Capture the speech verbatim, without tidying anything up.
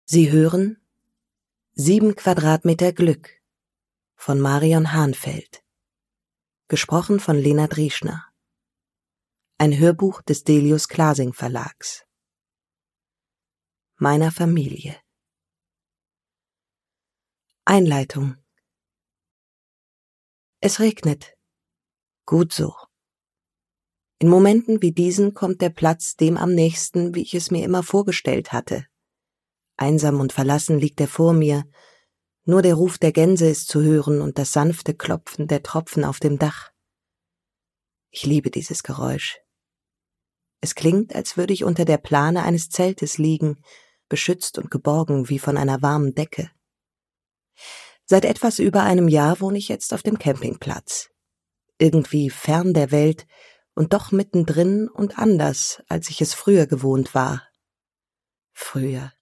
Sie hören Sieben Quadratmeter Glück von Marion Hahnfeld, gesprochen von Lena Drieschner. Ein Hörbuch des Delius Klasing Verlags. Meiner Familie. Einleitung. Es regnet. Gut so. In Momenten wie diesen kommt der Platz dem am nächsten, wie ich es mir immer vorgestellt hatte. Einsam und verlassen liegt er vor mir, nur der Ruf der Gänse ist zu hören und das sanfte Klopfen der Tropfen auf dem Dach. Ich liebe dieses Geräusch. Es klingt, als würde ich unter der Plane eines Zeltes liegen, beschützt und geborgen wie von einer warmen Decke. Seit etwas über einem Jahr wohne ich jetzt auf dem Campingplatz. Irgendwie fern der Welt und doch mittendrin und anders, als ich es früher gewohnt war. Früher.